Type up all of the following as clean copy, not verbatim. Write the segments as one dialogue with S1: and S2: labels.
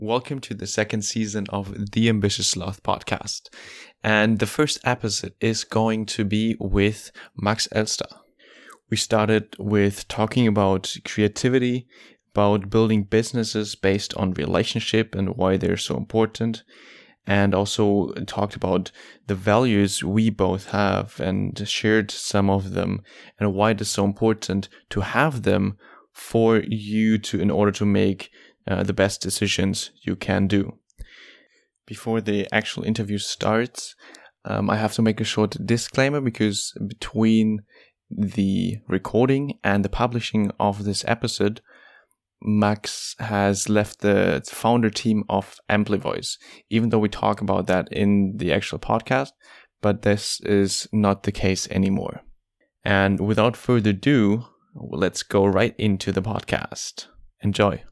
S1: Welcome to the second season of the Ambitious Sloth podcast. And the first episode is going to be with Max Elster. We started with talking about creativity, about building businesses based on relationship and why they're so important. And also talked about the values we both have and shared some of them and why it is so important to have them for you in order to make the best decisions you can do. Before the actual interview starts, I have to make a short disclaimer because between the recording and the publishing of this episode, Max has left the founder team of AmpliVoice, even though we talk about that in the actual podcast, but this is not the case anymore. And without further ado, let's go right into the podcast. Enjoy.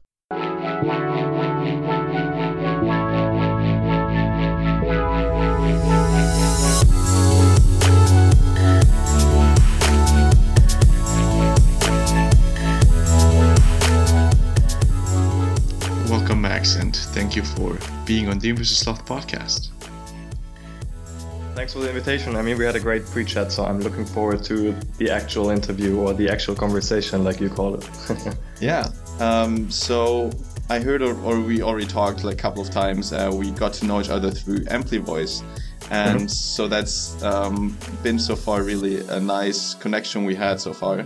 S1: Welcome, Max, and thank you for being on the Ambitious Sloth podcast.
S2: Thanks for the invitation. I mean, we had a great pre-chat, so I'm looking forward to the actual interview or the actual conversation, like you call it.
S1: Yeah. So I heard, or we already talked like a couple of times. We got to know each other through AmpliVoice, and so that's been so far really a nice connection we had so far.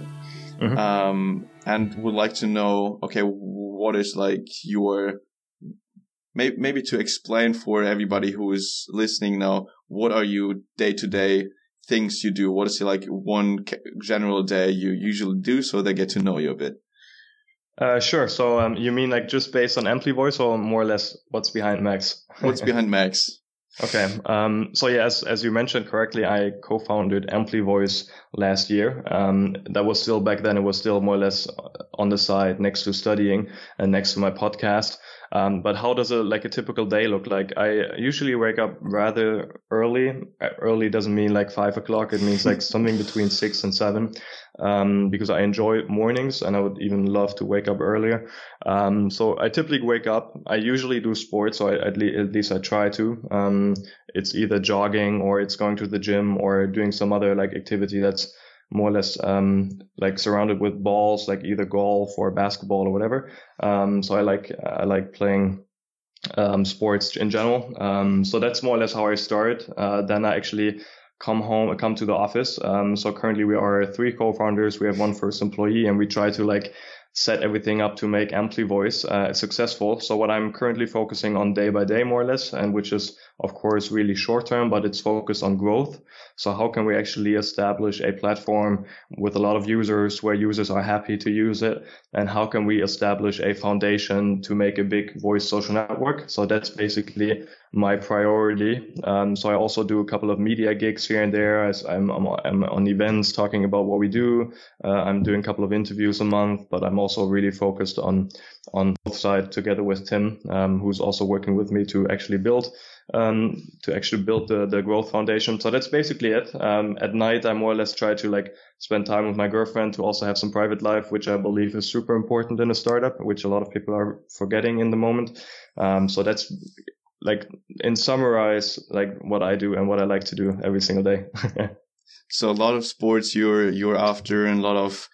S1: And would like to know, okay, what is like your, maybe to explain for everybody who is listening now, what are you day-to-day things you do? What is like one general day you usually do so they get to know you a bit?
S2: Sure. So you mean like just based on AmpliVoice or more or less what's behind Max?
S1: What's behind Max?
S2: Okay. So yeah, as you mentioned correctly, I co-founded AmpliVoice last year. That was still back then. It was still more or less on the side next to studying and next to my podcast. But how does a typical day look like? I usually wake up rather early. Early doesn't mean like 5 o'clock. It means like something between 6 and 7. Because I enjoy mornings and I would even love to wake up earlier. So I typically wake up. I usually do sports, so at least I try to. It's either jogging or it's going to the gym or doing some other like activity that's more or less like surrounded with balls, like either golf or basketball or whatever. So I like playing sports in general. So that's more or less how I start. Then I actually come to the office. So currently we are 3 co-founders. We have 1 first employee, and we try to like set everything up to make AmpliVoice successful. So what I'm currently focusing on day by day, more or less, and which is of course really short term, but it's focused on growth. So how can we actually establish a platform with a lot of users where users are happy to use it? And how can we establish a foundation to make a big voice social network? So that's basically my priority. So I also do a couple of media gigs here and there as I'm on events talking about what we do. I'm doing a couple of interviews a month, but I'm also really focused on both sides together with Tim, who's also working with me to actually build the growth foundation. So that's basically it. At night, I more or less try to like spend time with my girlfriend, to also have some private life, which I believe is super important in a startup, which a lot of people are forgetting in the moment. So that's like in summarize, like what I do and what I like to do every single day.
S1: So a lot of sports you're after, and a lot of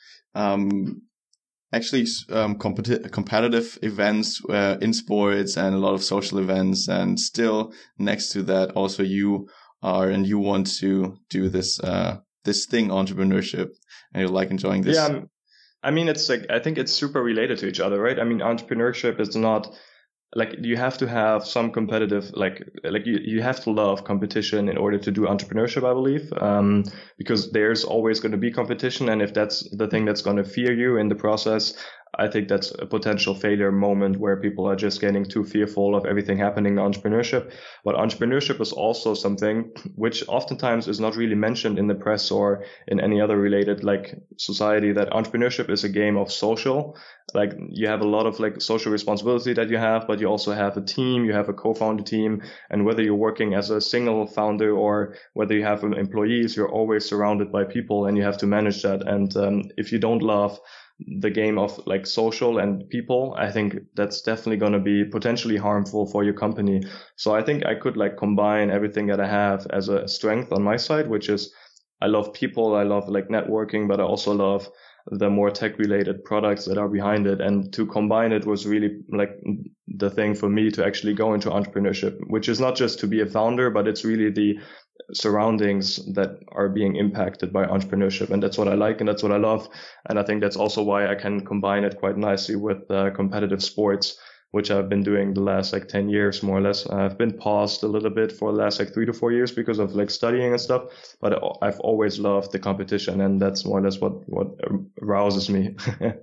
S1: competitive events in sports, and a lot of social events, and still next to that also you want to do this thing, entrepreneurship, and you like enjoying this.
S2: Yeah, I mean, it's like, I think it's super related to each other, right? I mean, entrepreneurship is not like, you have to have some competitive, like you have to love competition in order to do entrepreneurship, I believe, because there's always going to be competition. And if that's the thing that's going to fear you in the process, I think that's a potential failure moment where people are just getting too fearful of everything happening in entrepreneurship. But entrepreneurship is also something which oftentimes is not really mentioned in the press or in any other related like society, that entrepreneurship is a game of social. Like, you have a lot of like social responsibility that you have, but you also have a team, you have a co-founder team. And whether you're working as a single founder or whether you have employees, you're always surrounded by people and you have to manage that. And if you don't love the game of like social and people, I think that's definitely going to be potentially harmful for your company. So I think I could like combine everything that I have as a strength on my side, which is I love people, I love like networking, but I also love the more tech related products that are behind it. And to combine it was really like the thing for me to actually go into entrepreneurship, which is not just to be a founder, but it's really the surroundings that are being impacted by entrepreneurship. And that's what I like and that's what I love. And I think that's also why I can combine it quite nicely with competitive sports, which I've been doing the last like 10 years, more or less. I've been paused a little bit for the last like 3 to 4 years because of like studying and stuff, but I've always loved the competition, and that's more or less what arouses me.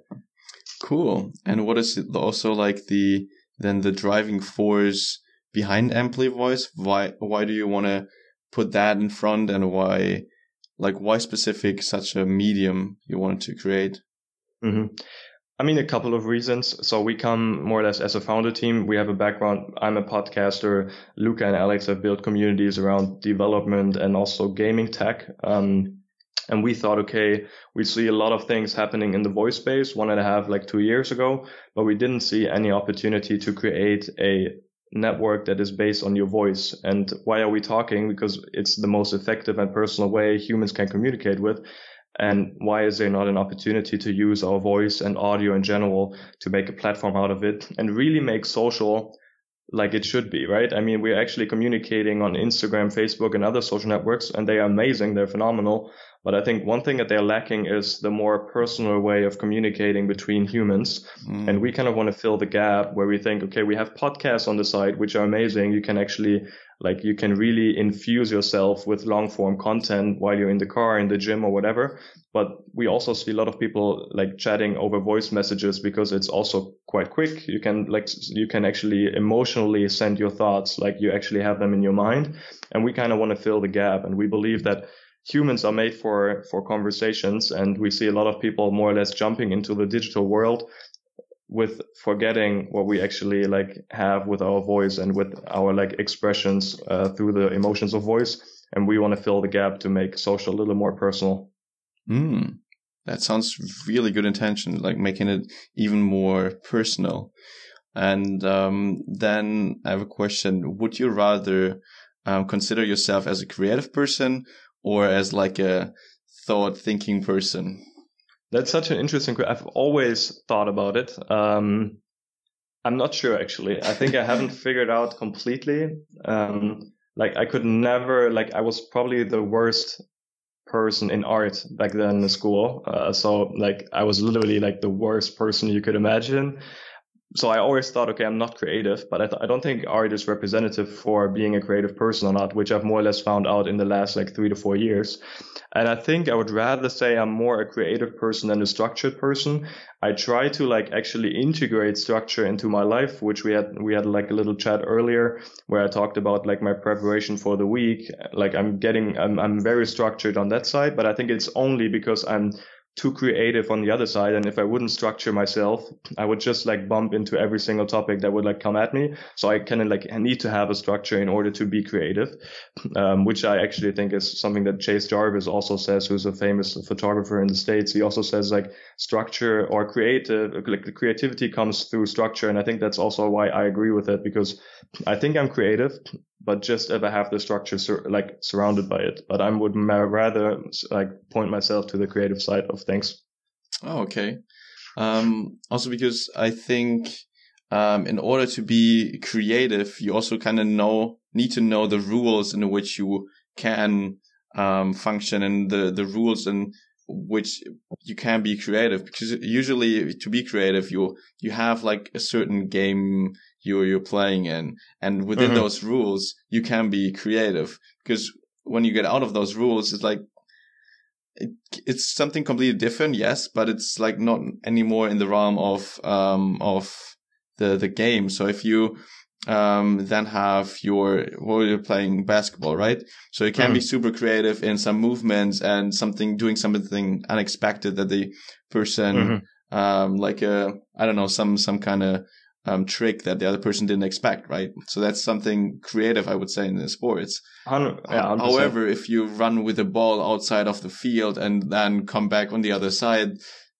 S1: Cool. And what is it also like the driving force behind Ampli Voice? Why do you want to put that in front, and why specific such a medium you wanted to create?
S2: Mm-hmm. I mean, a couple of reasons. So we come more or less as a founder team. We have a background. I'm a podcaster. Luca and Alex have built communities around development and also gaming tech. And we thought, okay, we see a lot of things happening in the voice space 1.5, 2 years ago, but we didn't see any opportunity to create a network that is based on your voice. And why are we talking? Because it's the most effective and personal way humans can communicate with. And why is there not an opportunity to use our voice and audio in general to make a platform out of it and really make social like it should be, right? I mean, we're actually communicating on Instagram, Facebook, and other social networks, and they are amazing. They're phenomenal. But I think one thing that they're lacking is the more personal way of communicating between humans. And we kind of want to fill the gap where we think, okay, we have podcasts on the side, which are amazing. You can actually you can really infuse yourself with long form content while you're in the car, in the gym or whatever. But we also see a lot of people like chatting over voice messages because it's also quite quick. You can actually emotionally send your thoughts, like you actually have them in your mind. And we kind of want to fill the gap. And we believe that humans are made for conversations. And we see a lot of people more or less jumping into the digital world with forgetting what we actually have with our voice and with our expressions through the emotions of voice. And we want to fill the gap to make social a little more personal.
S1: That sounds really good intention, like making it even more personal. And then I have a question. Would you rather consider yourself as a creative person or as a thought-thinking person?
S2: That's such an interesting question. I've always thought about it. I'm not sure, actually. I think I haven't figured out completely. I could never, I was probably the worst person in art back then in school. So I was literally the worst person you could imagine. So I always thought, okay, I'm not creative, but I don't think art is representative for being a creative person or not, which I've more or less found out in the last 3 to 4 years. And I think I would rather say I'm more a creative person than a structured person. I try to actually integrate structure into my life, which we had a little chat earlier where I talked about my preparation for the week. I'm very structured on that side, but I think it's only because I'm too creative on the other side. And if I wouldn't structure myself, I would just bump into every single topic that would come at me. So I kind of need to have a structure in order to be creative, which I actually think is something that Chase Jarvis also says, who's a famous photographer in the States. He also says structure or creativity comes through structure. And I think that's also why I agree with it, because I think I'm creative, but just if I have the structure surrounded by it. But I would rather point myself to the creative side of things.
S1: Oh, okay. Also because I think in order to be creative, you also kind of need to know the rules in which you can function, and the rules in which you can be creative. Because usually to be creative, you have a certain game you're playing in, and within those rules you can be creative. Because when you get out of those rules, it's it's something completely different, yes, but it's not anymore in the realm of the game. So if you then have you're playing basketball, right? So you can be super creative in some movements and doing something unexpected that the person I don't know, some kind of trick that the other person didn't expect, right? So that's something creative, I would say, in the sports. However, if you run with the ball outside of the field and then come back on the other side,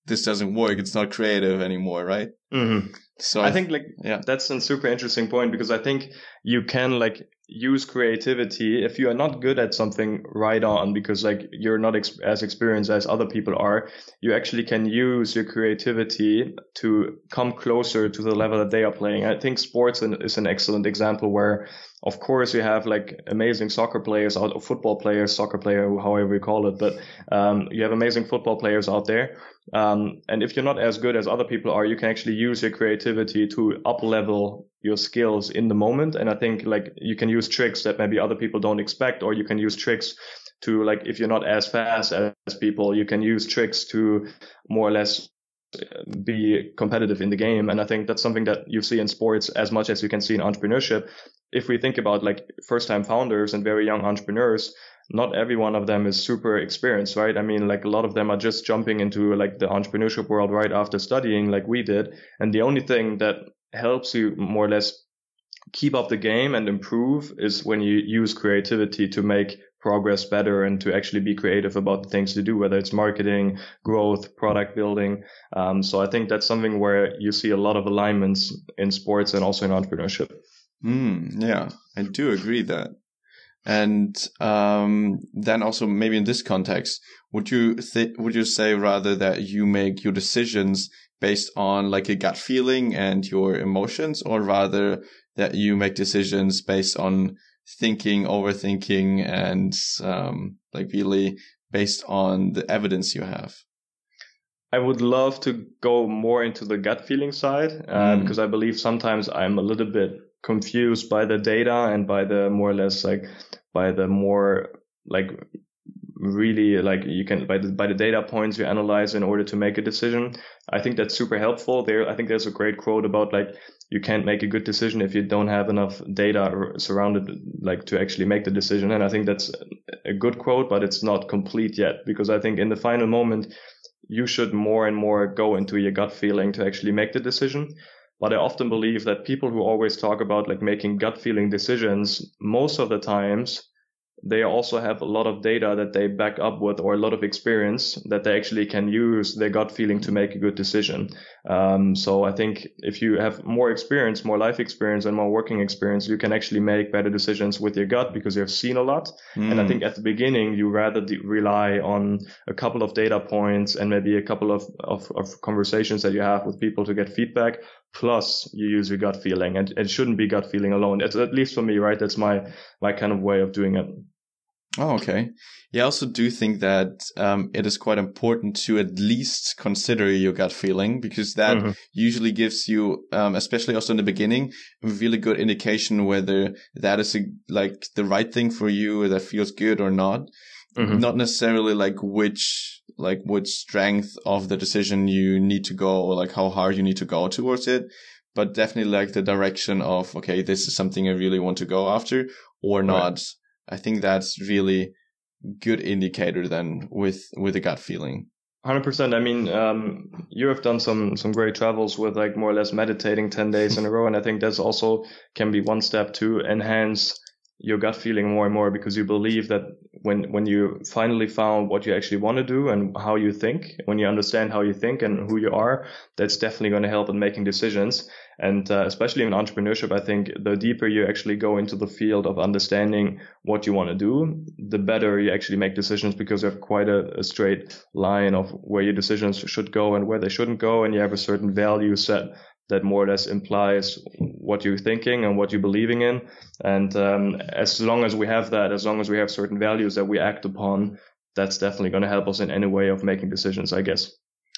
S1: this doesn't work. It's not creative anymore, right?
S2: Mm-hmm.
S1: So
S2: I think that's a super interesting point, because I think you can use creativity if you are not good at something right on, because you're not as experienced as other people are. You actually can use your creativity to come closer to the level that they are playing. I think sports is an excellent example where, of course, you have amazing soccer players out, or football players, soccer player, however you call it, but you have amazing football players out there. And if you're not as good as other people are, you can actually use your creativity to up level your skills in the moment. And I think you can use tricks that maybe other people don't expect, or you can use tricks to if you're not as fast as people, you can use tricks to more or less be competitive in the game. And I think that's something that you see in sports as much as you can see in entrepreneurship. If we think about first time founders and very young entrepreneurs, not every one of them is super experienced, right? I mean, a lot of them are just jumping into the entrepreneurship world right after studying like we did. And the only thing that helps you more or less keep up the game and improve is when you use creativity to make progress better and to actually be creative about the things to do, whether it's marketing, growth, product building. So I think that's something where you see a lot of alignments in sports and also in entrepreneurship.
S1: Yeah, I do agree that. And then also maybe in this context, would you say rather that you make your decisions based on a gut feeling and your emotions, or rather that you make decisions based on thinking, overthinking, and really based on the evidence you have?
S2: I would love to go more into the gut feeling side, because I believe sometimes I'm a little bit confused by the data and by the more or less by the more really you can by the data points you analyze in order to make a decision. I think that's super helpful there. I think there's a great quote about you can't make a good decision if you don't have enough data surrounded to actually make the decision. And I think that's a good quote, but it's not complete yet, because I think in the final moment you should more and more go into your gut feeling to actually make the decision. But I often believe that people who always talk about making gut feeling decisions, most of the times they also have a lot of data that they back up with, or a lot of experience that they actually can use their gut feeling to make a good decision. So I think if you have more experience, more life experience and more working experience, you can actually make better decisions with your gut because you've seen a lot. And I think at the beginning, you rather rely on a couple of data points and maybe a couple of conversations that you have with people to get feedback. Plus you use your gut feeling, and it shouldn't be gut feeling alone. It's, at least for me, right? That's my kind of way of doing it.
S1: Oh, okay. Yeah, I also do think that it is quite important to at least consider your gut feeling, because that usually gives you, especially also in the beginning, a really good indication whether that is the right thing for you, or that feels good or not. Not necessarily which strength of the decision you need to go, or how hard you need to go towards it, but definitely the direction of, okay, this is something I really want to go after or not. Right. I think that's really good indicator then with a gut feeling.
S2: 100%. I mean, you have done some great travels with more or less meditating 10 days in a row. And I think that's also can be one step to enhance your gut feeling more and more, because you believe that when you finally found what you actually want to do and how you think, when you understand how you think and who you are, that's definitely going to help in making decisions. And especially in entrepreneurship, I think the deeper you actually go into the field of understanding what you want to do, the better you actually make decisions, because you have quite a straight line of where your decisions should go and where they shouldn't go. And you have a certain value set that more or less implies what you're thinking and what you're believing in. And as long as we have that, as long as we have certain values that we act upon, that's definitely going to help us in any way of making decisions, I guess.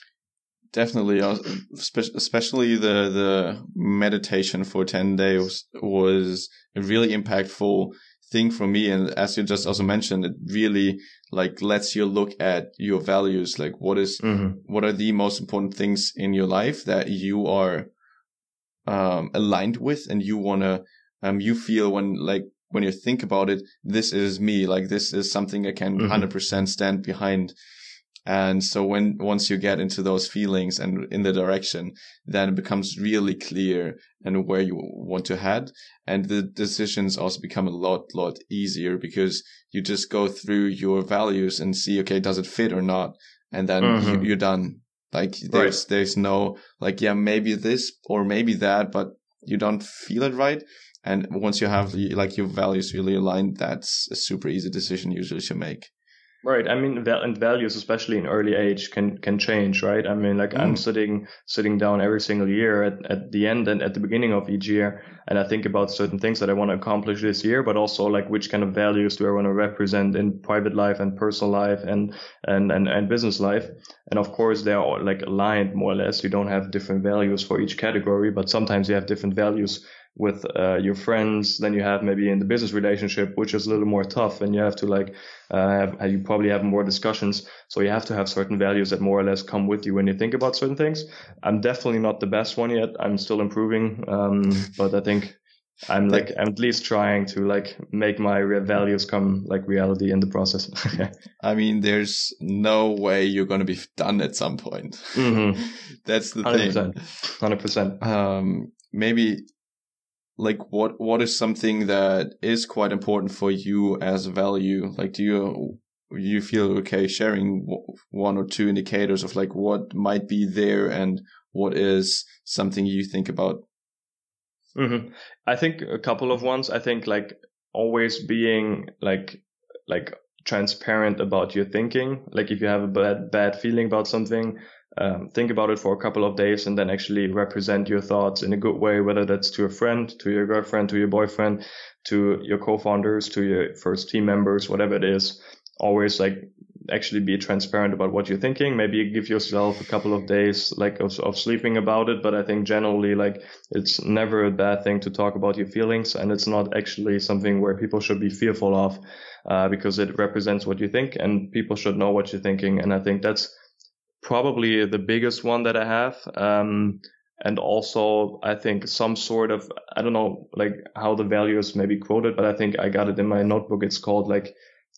S1: Definitely, especially the meditation for 10 days was a really impactful thing for me. And as you just also mentioned, it really lets you look at your values, what are the most important things in your life that you are aligned with, and you want to you feel when you think about it, this is me, this is something I can 100% stand behind. And so once you get into those feelings and in the direction, then it becomes really clear and where you want to head. And the decisions also become a lot easier, because you just go through your values and see, okay, does it fit or not? And then you're done. Like there's no like, yeah, maybe this or maybe that, but you don't feel it right. And once you have like your values really aligned, that's a super easy decision usually to make.
S2: Right. I mean, and values, especially in early age, can change, right? I mean, like I'm sitting down every single year at the end and at the beginning of each year, and I think about certain things that I want to accomplish this year, but also like which kind of values do I want to represent in private life and personal life and business life. And of course, they are like aligned more or less. You don't have different values for each category, but sometimes you have different values with your friends than you have maybe in the business relationship, which is a little more tough, and you have to like you probably have more discussions. So you have to have certain values that more or less come with you when you think about certain things. I'm definitely not the best one yet. I'm still improving, but I think I'm at least trying to like make my values come like reality in the process.
S1: I mean, there's no way you're going to be done at some point. Mm-hmm. That's the 100%,
S2: thing.
S1: 100%. Maybe like what is something that is quite important for you as a value? Like, do you feel okay sharing one or two indicators of like what might be there and what is something you think about?
S2: Mm-hmm. I think a couple of ones. I think like always being like transparent about your thinking. Like if you have a bad feeling about something, think about it for a couple of days and then actually represent your thoughts in a good way, whether that's to a friend, to your girlfriend, to your boyfriend, to your co-founders, to your first team members, whatever it is. Always like actually be transparent about what you're thinking. Maybe give yourself a couple of days like of sleeping about it. But I think generally like it's never a bad thing to talk about your feelings, and it's not actually something where people should be fearful of, because it represents what you think and people should know what you're thinking. And I think that's probably the biggest one that I have. And also I think some sort of, I don't know like how the value is maybe quoted, but I think I got it in my notebook. It's called like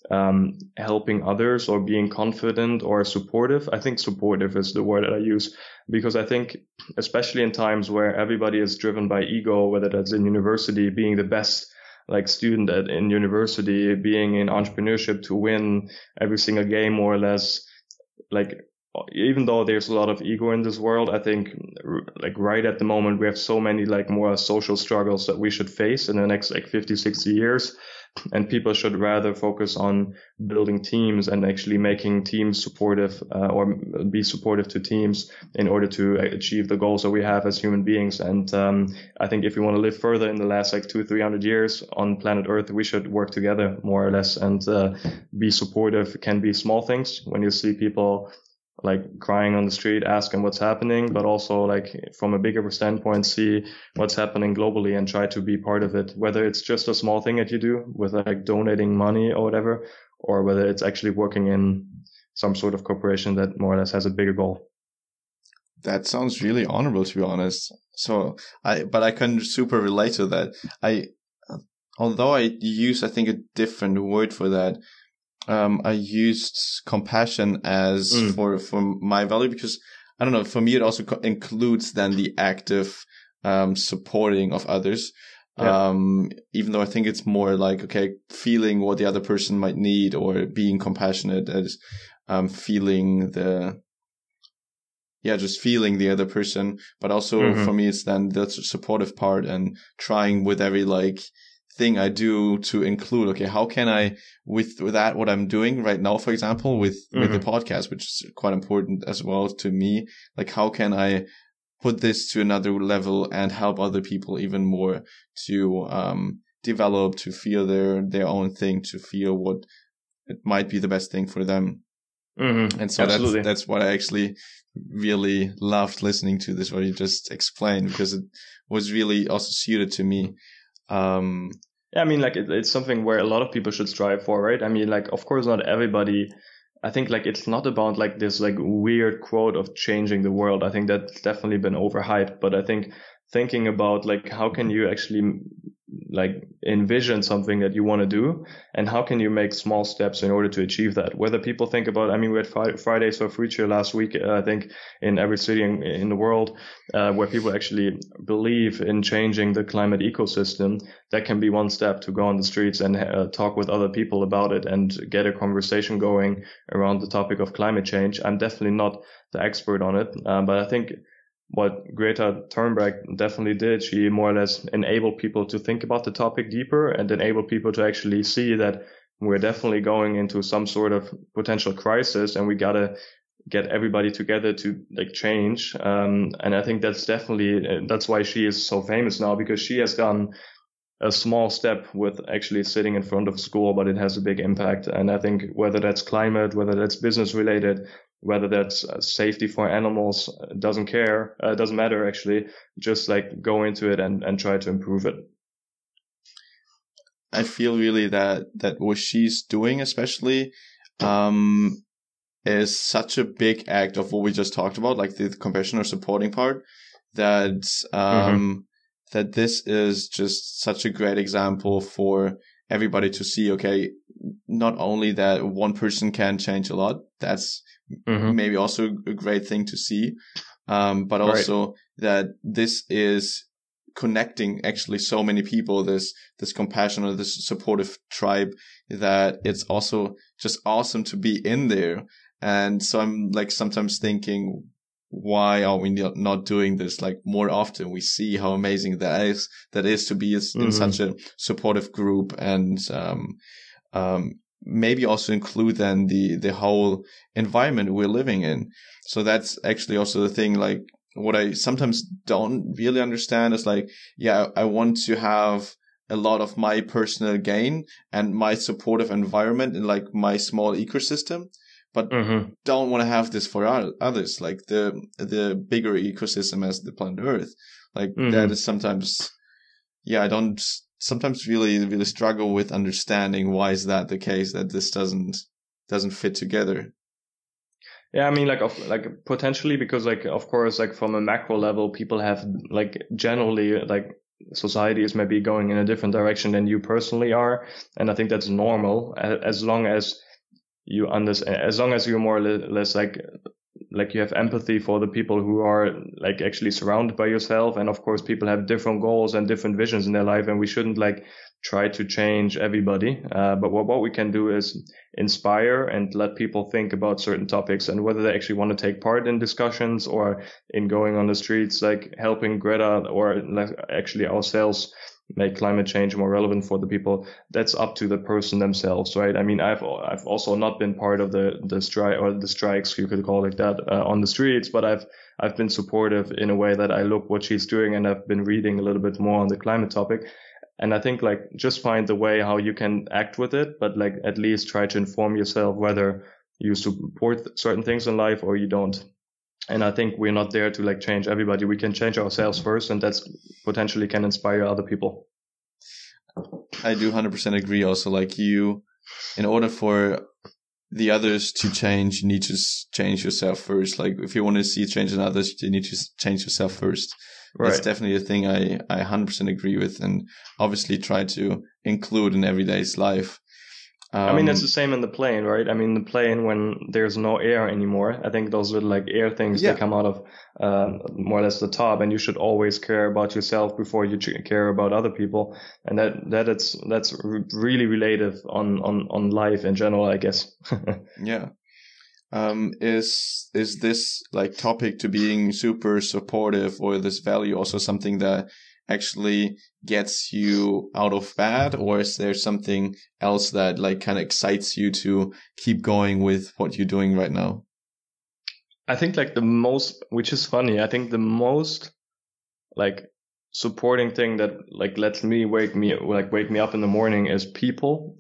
S2: helping others or being confident or supportive. I think supportive is the word that I use, because I think especially in times where everybody is driven by ego, whether that's in university, being the best like student in university, being in entrepreneurship to win every single game more or less, like even though there's a lot of ego in this world, I think like right at the moment we have so many like more social struggles that we should face in the next like 50, 60 years. And people should rather focus on building teams and actually making teams supportive, or be supportive to teams in order to achieve the goals that we have as human beings. And I think if we want to live further in the last like 200-300 years on planet Earth, we should work together more or less and be supportive. It can be small things when you see people like crying on the street, asking what's happening, but also like from a bigger standpoint, see what's happening globally and try to be part of it, whether it's just a small thing that you do with like donating money or whatever, or whether it's actually working in some sort of corporation that more or less has a bigger goal.
S1: That sounds really honorable, to be honest. But I can super relate to that. Although I use, I think, a different word for that. I used compassion as for my value, because I don't know, for me, it also includes then the active, supporting of others. Yeah. Even though I think it's more like, okay, feeling what the other person might need or being compassionate as, feeling just feeling the other person. But also for me, it's then the supportive part and trying with every like thing I do to include, okay, how can I, with that, what I'm doing right now, for example, with the podcast, which is quite important as well to me, like how can I put this to another level and help other people even more to develop, to feel their own thing, to feel what it might be the best thing for them. And so that's what I actually really loved listening to this, what you just explained, because it was really also suited to me.
S2: Yeah, I mean, like it's something where a lot of people should strive for, right? I mean, like, of course, not everybody. I think like it's not about like this like weird quote of changing the world. I think that's definitely been overhyped. But I think thinking about like how can you actually like envision something that you want to do, and how can you make small steps in order to achieve that? Whether people think about, I mean, we had Fridays for Future last week, I think in every city in the world, where people actually believe in changing the climate ecosystem. That can be one step, to go on the streets and talk with other people about it and get a conversation going around the topic of climate change. I'm definitely not the expert on it, but I think what Greta Thunberg definitely did, she more or less enabled people to think about the topic deeper and enabled people to actually see that we're definitely going into some sort of potential crisis, and we gotta get everybody together to like change. And I think that's definitely, that's why she is so famous now, because she has done a small step with actually sitting in front of school, but it has a big impact. And I think whether that's climate, whether that's business related, whether that's safety for animals, doesn't matter actually. Just like go into it and try to improve it.
S1: I feel really that what she's doing especially is such a big act of what we just talked about, like the compassion or supporting part, that that this is just such a great example for everybody to see, okay, not only that one person can change a lot, that's maybe also a great thing to see, but also that this is connecting actually so many people, this compassion or this supportive tribe, that it's also just awesome to be in there. And so I'm like sometimes thinking, why are we not doing this like more often? We see how amazing that is to be in such a supportive group, and maybe also include then the whole environment we're living in. So that's actually also the thing, like what I sometimes don't really understand is like, yeah, I want to have a lot of my personal gain and my supportive environment in like my small ecosystem, but don't want to have this for others, like the bigger ecosystem as the planet Earth. Like that is sometimes, I don't sometimes really struggle with understanding why is that the case, that this doesn't fit together.
S2: Yeah, I mean, like potentially because, like, of course, like from a macro level, people have like generally like society is maybe going in a different direction than you personally are, and I think that's normal as long as you understand, as long as you're more or less like you have empathy for the people who are like actually surrounded by yourself. And of course, people have different goals and different visions in their life, and we shouldn't like try to change everybody. But what we can do is inspire and let people think about certain topics, and whether they actually want to take part in discussions or in going on the streets, like helping Greta or like actually ourselves make climate change more relevant for the people. That's up to the person themselves, right? I mean, I've also not been part of the strike or the strikes, you could call it that, on the streets, but I've been supportive in a way that I look what she's doing, and I've been reading a little bit more on the climate topic. And I think like just find the way how you can act with it, but like at least try to inform yourself whether you support certain things in life or you don't. And I think we're not there to like change everybody. We can change ourselves first, and that's potentially can inspire other people.
S1: I do 100% agree also. Like in order for the others to change, you need to change yourself first. Like if you want to see change in others, you need to change yourself first. Right. That's definitely a thing I 100% agree with, and obviously try to include in everyday's life.
S2: I mean, it's the same in the plane, right? I mean, the plane, when there's no air anymore, I think those little like air things, they come out of more or less the top, and you should always care about yourself before you care about other people. And that's really relative on life in general, I guess.
S1: Yeah. Is this like topic to being super supportive, or this value also something that actually gets you out of bed, or is there something else that like kind of excites you to keep going with what you're doing right now?
S2: I think like the most, which is funny, I think the most like supporting thing that like lets me wake me up in the morning is people.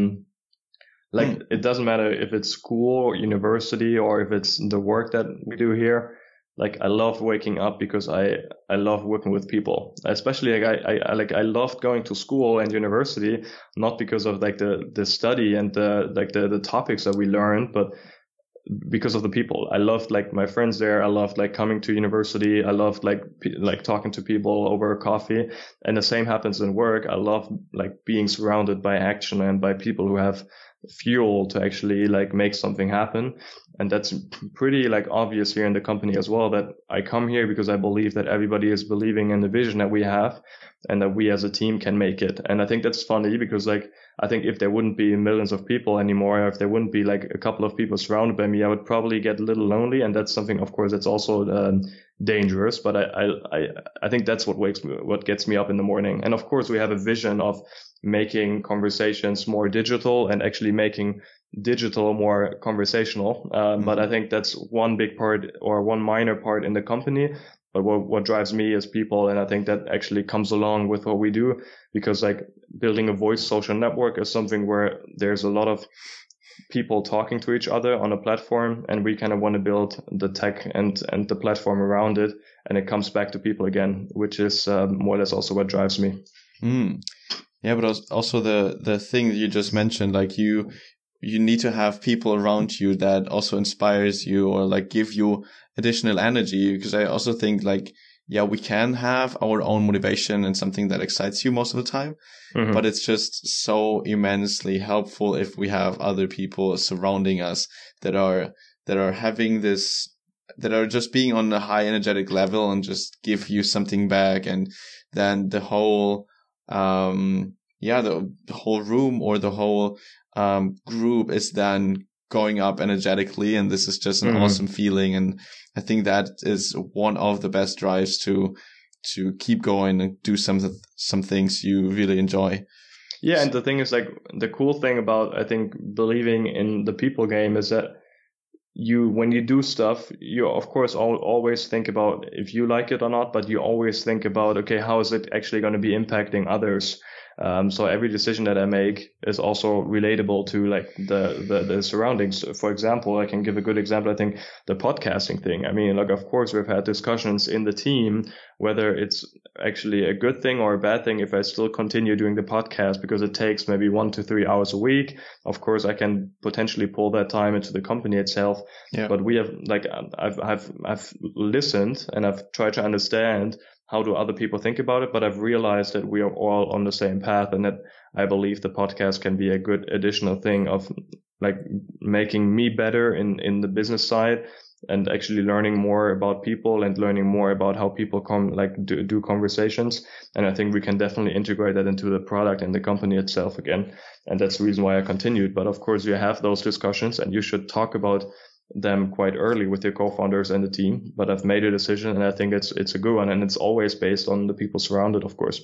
S2: It doesn't matter if it's school or university or if it's the work that we do here. Like I love waking up because I love working with people. Especially like I loved going to school and university, not because of like the study and the topics that we learned, but because of the people. I loved like my friends there. I loved like coming to university. I loved like talking to people over coffee. And the same happens in work. I love like being surrounded by action and by people who have fuel to actually like make something happen. And that's pretty like obvious here in the company as well, that I come here because I believe that everybody is believing in the vision that we have and that we as a team can make it. And I think that's funny because like, I think if there wouldn't be millions of people anymore, or if there wouldn't be like a couple of people surrounded by me, I would probably get a little lonely. And that's something, of course, that's also dangerous. But I think that's what gets me up in the morning. And of course, we have a vision of making conversations more digital and actually making digital more conversational. But I think that's one big part or one minor part in the company. But what drives me is people. And I think that actually comes along with what we do, because like building a voice social network is something where there's a lot of people talking to each other on a platform, and we kind of want to build the tech and the platform around it. And it comes back to people again, which is more or less also what drives me.
S1: Yeah, but also the thing that you just mentioned, like you need to have people around you that also inspires you or like give you additional energy. Because I also think like, yeah, we can have our own motivation and something that excites you most of the time, but it's just so immensely helpful if we have other people surrounding us that are having this, that are just being on a high energetic level and just give you something back. And then the whole, the whole room or the whole group is then going up energetically, and this is just an awesome feeling. And I think that is one of the best drives to keep going and do some things you really enjoy.
S2: Yeah, and the thing is, like, the cool thing about, I think, believing in the people game is that when you do stuff, you of course always think about if you like it or not, but you always think about, okay, how is it actually going to be impacting others? So every decision that I make is also relatable to like the surroundings. For example, I can give a good example. I think the podcasting thing. I mean, like, of course, we've had discussions in the team whether it's actually a good thing or a bad thing if I still continue doing the podcast, because it takes maybe 1 to 3 hours a week. Of course, I can potentially pull that time into the company itself. Yeah. But we have like, I've listened and I've tried to understand how do other people think about it, but I've realized that we are all on the same path, and that I believe the podcast can be a good additional thing of like making me better in the business side, and actually learning more about people and learning more about how people do conversations. And I think we can definitely integrate that into the product and the company itself again. And that's the reason why I continued. But of course, you have those discussions and you should talk about them quite early with your co-founders and the team. But I've made a decision, and I think it's a good one, and it's always based on the people surrounded, of course.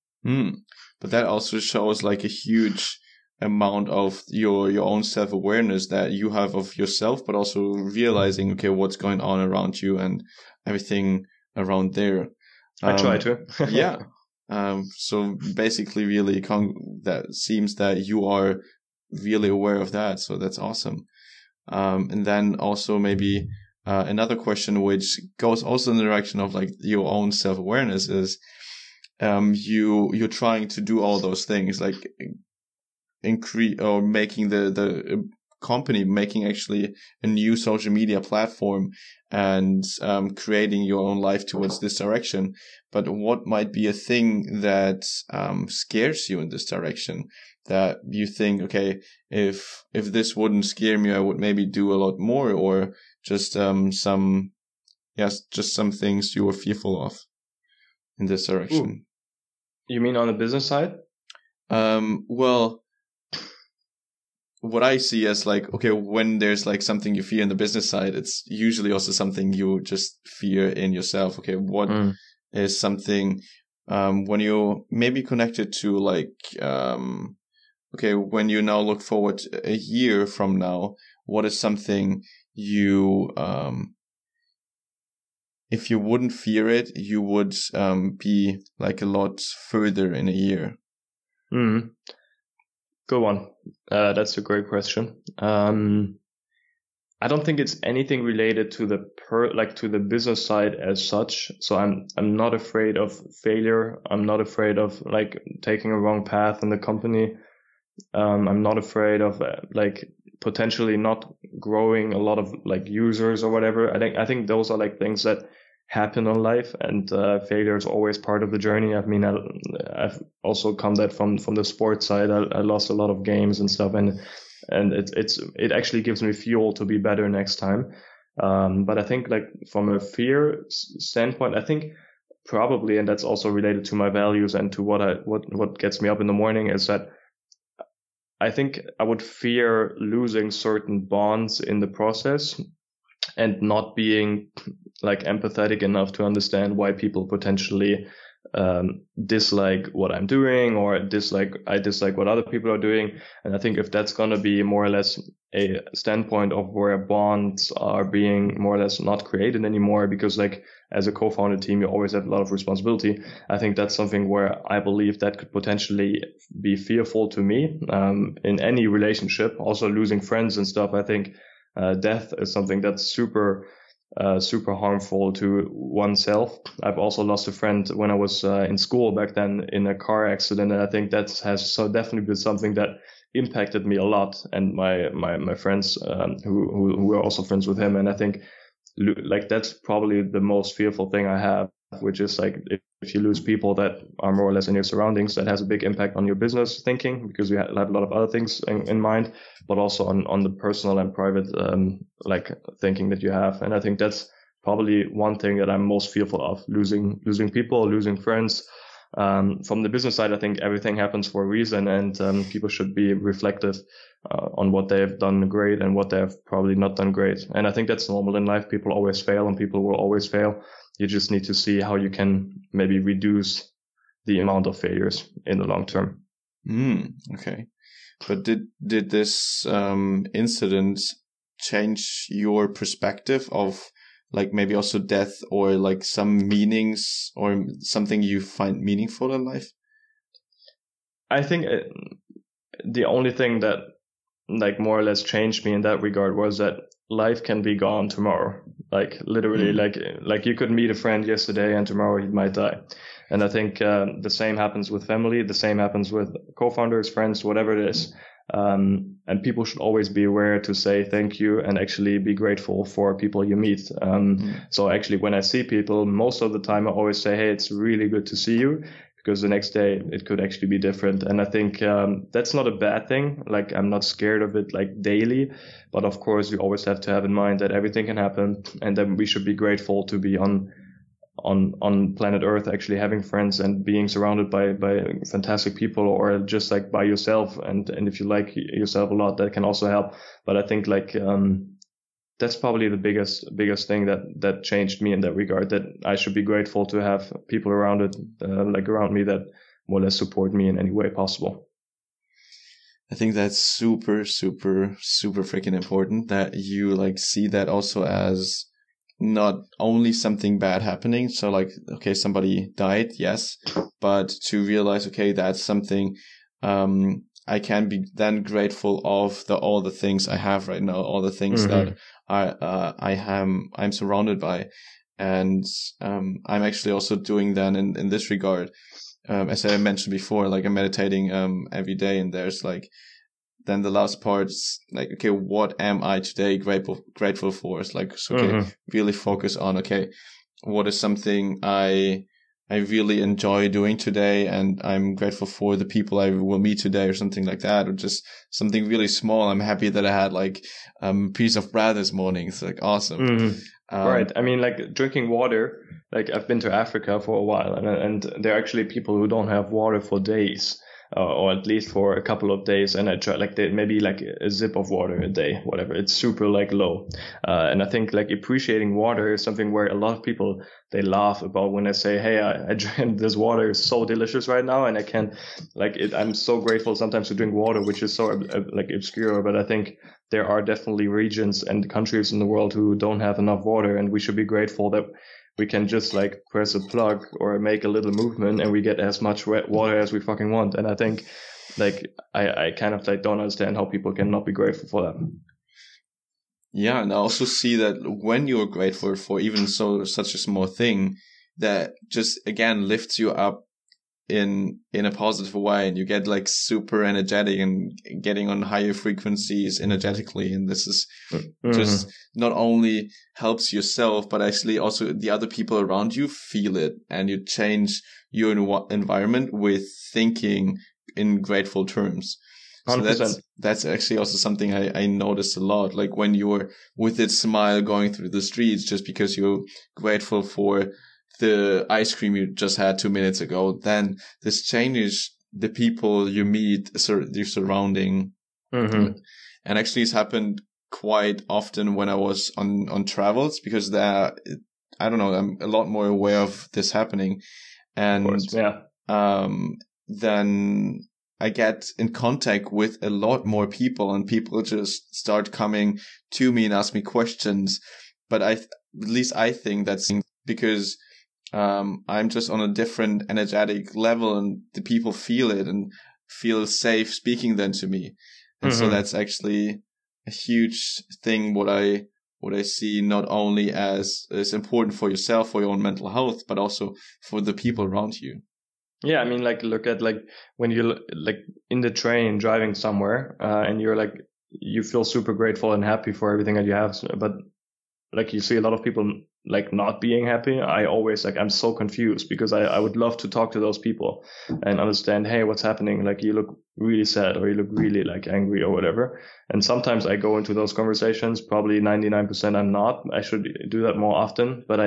S1: But that also shows like a huge amount of your own self-awareness that you have of yourself, but also realizing, okay, what's going on around you and everything around there.
S2: I try to.
S1: Yeah. So basically really that seems that you are really aware of that. So that's awesome. And then also maybe another question which goes also in the direction of like your own self-awareness is you're trying to do all those things, like increase or making the company, making actually a new social media platform and creating your own life towards this direction. But what might be a thing that scares you in this direction, that you think, okay, if this wouldn't scare me, I would maybe do a lot more, or just some things you were fearful of in this direction?
S2: Ooh. You mean on the business side?
S1: Well, what I see as like, okay, when there's like something you fear in the business side, it's usually also something you just fear in yourself. Okay, what is something when you're maybe connected to like, okay, when you now look forward a year from now, what is something you, if you wouldn't fear it, you would be like a lot further in a year?
S2: Good one. That's a great question. I don't think it's anything related to the business side as such. So I'm not afraid of failure. I'm not afraid of like taking a wrong path in the company. I'm not afraid of like potentially not growing a lot of like users or whatever. I think those are like things that happen in life, and failure is always part of the journey. I mean, I've also come that from the sports side. I lost a lot of games and stuff, and it actually gives me fuel to be better next time. But I think like from a fear standpoint, I think probably, and that's also related to my values and to what gets me up in the morning, is that I think I would fear losing certain bonds in the process and not being like empathetic enough to understand why people potentially dislike what I'm doing, or I dislike what other people are doing. And I think if that's going to be more or less a standpoint of where bonds are being more or less not created anymore, because like as a co-founder team, you always have a lot of responsibility. I think that's something where I believe that could potentially be fearful to me in any relationship. Also losing friends and stuff. I think death is something that's super harmful to oneself. I've also lost a friend when I was in school back then in a car accident, and I think that has so definitely been something that impacted me a lot, and my friends who were also friends with him. And I think like that's probably the most fearful thing I have, which is like if you lose people that are more or less in your surroundings, that has a big impact on your business thinking, because you have a lot of other things in mind, but also on the personal and private like thinking that you have. And I think that's probably one thing that I'm most fearful of, losing people, losing friends. From the business side, I think everything happens for a reason, and people should be reflective on what they have done great and what they have probably not done great. And I think that's normal in life. People always fail, and people will always fail. You just need to see how you can maybe reduce the amount of failures in the long term.
S1: Okay. But did this incident change your perspective of like maybe also death, or like some meanings or something you find meaningful in life?
S2: I think the only thing that like more or less changed me in that regard was that life can be gone tomorrow. Like literally, like you could meet a friend yesterday and tomorrow he might die. And I think the same happens with family. The same happens with co-founders, friends, whatever it is. And people should always be aware to say thank you and actually be grateful for people you meet. So actually when I see people, most of the time I always say, hey, it's really good to see you, because the next day it could actually be different. And I think that's not a bad thing. Like I'm not scared of it like daily, but of course you always have to have in mind that everything can happen, and then we should be grateful to be on planet Earth, actually having friends and being surrounded by fantastic people, or just like by yourself. And if you like yourself a lot, that can also help. But I think like that's probably the biggest thing that changed me in that regard, that I should be grateful to have people around me that more or less support me in any way possible.
S1: I think that's super, super, super freaking important, that you like see that also as not only something bad happening. So like, okay, somebody died, yes, but to realize, okay, that's something, I can be then grateful of all the things I have right now, all the things that I'm surrounded by. And, I'm actually also doing that in this regard. As I mentioned before, like I'm meditating, every day, and there's like, then the last part is like, okay, what am I today grateful for? It's like, okay, really focus on, okay, what is something I really enjoy doing today, and I'm grateful for the people I will meet today, or something like that, or just something really small. I'm happy that I had like a piece of bread this morning. It's like awesome.
S2: Right. I mean, like drinking water, like I've been to Africa for a while, and there are actually people who don't have water for days. Or at least for a couple of days, and I try like maybe like a sip of water a day, whatever. It's super like low, and I think like appreciating water is something where a lot of people, they laugh about when I say, hey, I drank this water is so delicious right now, and I can like it. I'm so grateful sometimes to drink water, which is so like obscure, but I think there are definitely regions and countries in the world who don't have enough water, and we should be grateful that we can just like press a plug or make a little movement and we get as much water as we fucking want. And I think like I kind of like don't understand how people can not be grateful for that.
S1: Yeah, and I also see that when you're grateful for even such a small thing, that just again lifts you up in a positive way, and you get like super energetic and getting on higher frequencies energetically. And this is just not only helps yourself, but actually also the other people around you feel it, and you change your environment with thinking in grateful terms. So
S2: 100%.
S1: that's actually also something I noticed a lot. Like when you're with that smile going through the streets just because you're grateful for the ice cream you just had 2 minutes ago, then this changes the people you meet, your surrounding. And actually it's happened quite often when I was on travels, because I don't know, I'm a lot more aware of this happening. And
S2: of course, yeah.
S1: Then I get in contact with a lot more people, and people just start coming to me and ask me questions. But at least I think that's because I'm just on a different energetic level, and the people feel it and feel safe speaking then to me. And so that's actually a huge thing, what I see, not only as important for yourself, for your own mental health, but also for the people around you.
S2: Yeah, I mean, like, look at like when you're like in the train driving somewhere, and you're like, you feel super grateful and happy for everything that you have, but like you see a lot of people like not being happy. I always like, I'm so confused, because I would love to talk to those people and understand, hey, what's happening? Like, you look really sad, or you look really like angry or whatever. And sometimes I go into those conversations, probably 99% I'm not. I should do that more often, but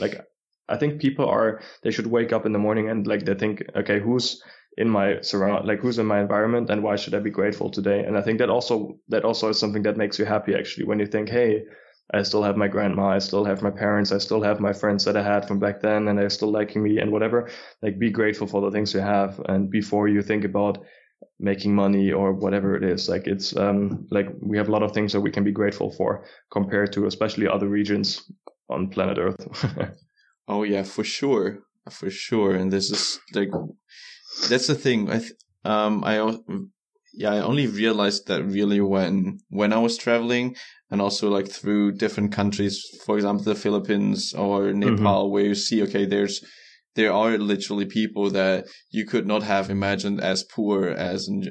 S2: I think people they should wake up in the morning and like they think, okay, who's in my who's in my environment, and why should I be grateful today? And I think that also is something that makes you happy, actually, when you think, hey, I still have my grandma, I still have my parents, I still have my friends that I had from back then, and they're still liking me and whatever. Like, be grateful for the things you have, and before you think about making money or whatever it is, like it's like we have a lot of things that we can be grateful for compared to especially other regions on planet Earth.
S1: Oh yeah, for sure. And this is like, that's the thing. I only realized that really when I was traveling, and also like through different countries, for example, the Philippines or Nepal, where you see, okay, there are literally people that you could not have imagined as poor as in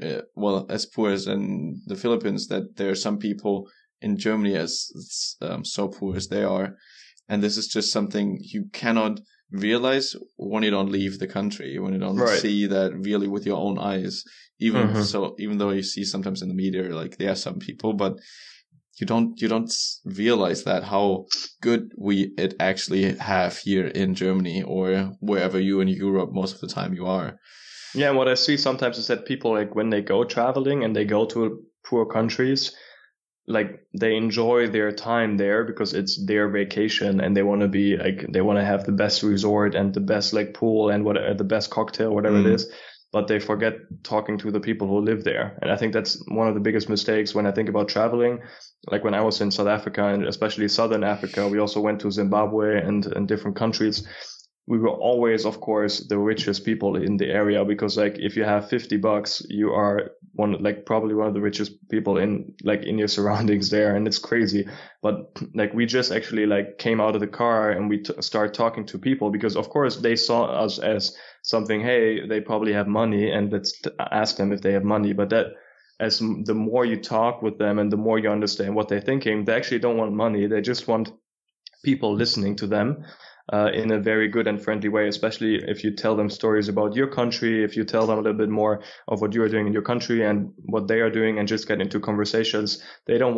S1: the Philippines, that there are some people in Germany as so poor as they are. And this is just something you cannot realize when you don't leave the country, when you don't see that really with your own eyes. Even though you see sometimes in the media, like there are some people, but you don't realize that how good it actually have here in Germany or wherever you in Europe most of the time you are.
S2: Yeah, and what I see sometimes is that people, like when they go traveling and they go to poor countries, like they enjoy their time there because it's their vacation, and they want to have the best resort and the best like pool and the best cocktail, whatever it is. But they forget talking to the people who live there. And I think that's one of the biggest mistakes when I think about traveling. Like when I was in South Africa, and especially Southern Africa, we also went to Zimbabwe and different countries. We were always, of course, the richest people in the area, because like if you have $50, you are probably one of the richest people in your surroundings there, and it's crazy. But like we just actually like came out of the car and we start talking to people, because of course they saw us as something, hey, they probably have money, and let's ask them if they have money. But that, as the more you talk with them and the more you understand what they're thinking, they actually don't want money. They just want people listening to them in a very good and friendly way, especially if you tell them stories about your country, if you tell them a little bit more of what you're doing in your country and what they are doing, and just get into conversations. They don't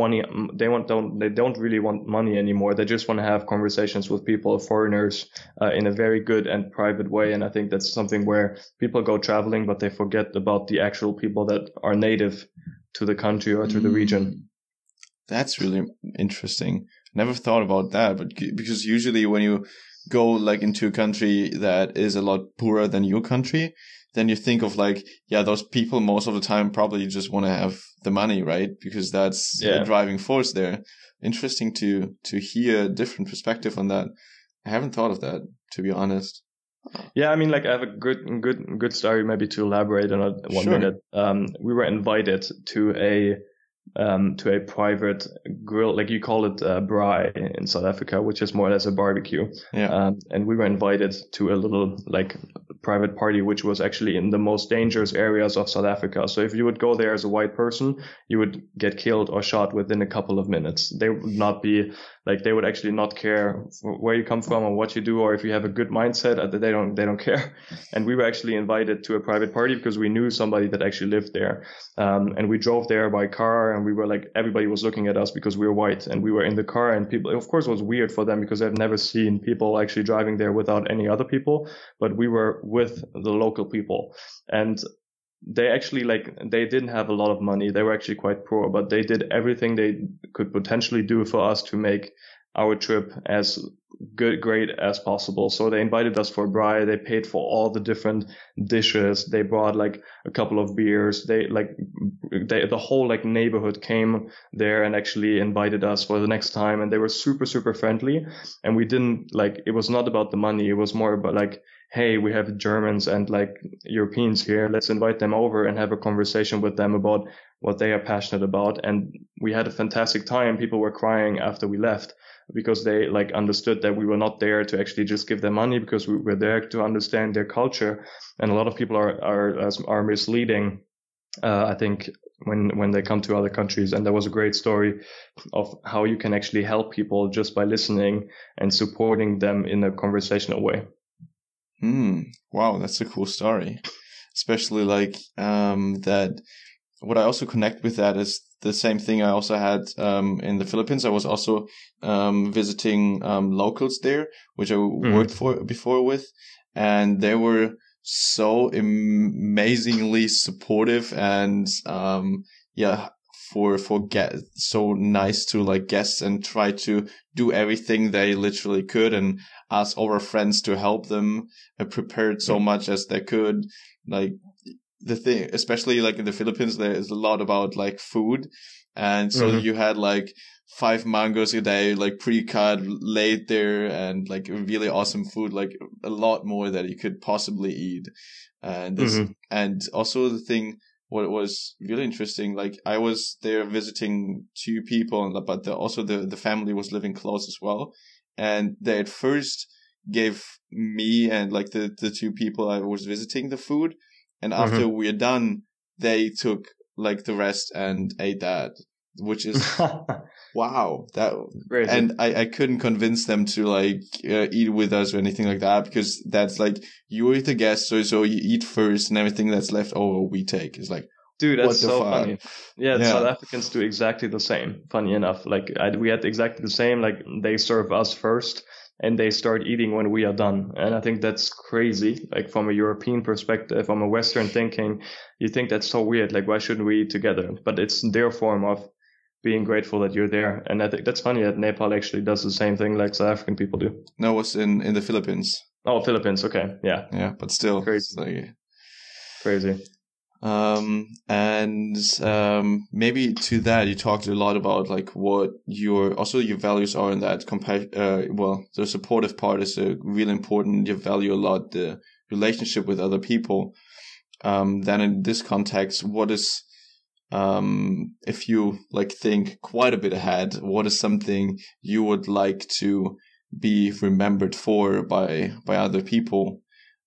S2: really want money anymore. They just want to have conversations with people, foreigners, in a very good and private way. And I think that's something where people go traveling, but they forget about the actual people that are native to the country or to the region.
S1: That's really interesting. Never thought about that, but because usually when you go like into a country that is a lot poorer than your country, then you think of like, yeah, those people most of the time probably just want to have the money, right? Because that's the driving force there. Interesting to hear a different perspective on that. I haven't thought of that, to be honest.
S2: Yeah, I mean, like I have a good story maybe to elaborate on it 1 minute. We were invited to to a private grill, like you call it braai in South Africa, which is more or less a barbecue.
S1: Yeah.
S2: And we were invited to a little like private party, which was actually in the most dangerous areas of South Africa. So if you would go there as a white person, you would get killed or shot within a couple of minutes. They would not be like, they would actually not care where you come from or what you do, or if you have a good mindset, they don't care. And we were actually invited to a private party because we knew somebody that actually lived there. And we drove there by car, and we were like, everybody was looking at us because we were white, and we were in the car, and people, of course, it was weird for them because they've never seen people actually driving there without any other people, but we were with the local people. And they actually, like, they didn't have a lot of money. They were actually quite poor, but they did everything they could potentially do for us to make our trip as great as possible. So they invited us for braai. They paid for all the different dishes. They brought like a couple of beers. The whole like neighborhood came there and actually invited us for the next time. And they were super, super friendly. And we didn't like, it was not about the money. It was more about like, hey, we have Germans and like Europeans here. Let's invite them over and have a conversation with them about what they are passionate about. And we had a fantastic time. People were crying after we left because they like understood that we were not there to actually just give them money, because we were there to understand their culture. And a lot of people are misleading, I think, when they come to other countries. And there was a great story of how you can actually help people just by listening and supporting them in a conversational way.
S1: Wow, that's a cool story. Especially like that. What I also connect with that is the same thing I also had in the Philippines. I was also visiting locals there, which I worked for before with, and they were so amazingly supportive and so nice to like guests, and try to do everything they literally could, and ask all our friends to help them, prepared so much as they could. Like the thing, especially like in the Philippines, there is a lot about like food. And so you had like 5 mangoes a day, like pre-cut, laid there, and like really awesome food, like a lot more that you could possibly eat. And this, and also the thing, what was really interesting, like I was there visiting 2 people, but also the family was living close as well. And they at first gave me and like the 2 people I was visiting the food. And after we're done, they took like the rest and ate that, which is wow. That crazy. And I couldn't convince them to like eat with us or anything like that, because that's like, you're the guest, so you eat first, and everything that's left over we take. It's like,
S2: dude, that's so funny. Yeah, South Africans do exactly the same. Funny enough, like we had exactly the same. Like they serve us first, and they start eating when we are done. And I think that's crazy. Like from a European perspective, from a Western thinking, you think that's so weird. Like, why shouldn't we eat together? But it's their form of being grateful that you're there. And I think that's funny that Nepal actually does the same thing like South African people do.
S1: No, it was in the Philippines.
S2: Oh, Philippines. Okay. Yeah.
S1: Yeah, but still.
S2: Crazy.
S1: Like,
S2: crazy.
S1: Maybe to that, you talked a lot about like what your values are in that the supportive part is really important. You value a lot the relationship with other people. Then in this context, what is, if you like think quite a bit ahead, what is something you would like to be remembered for by other people?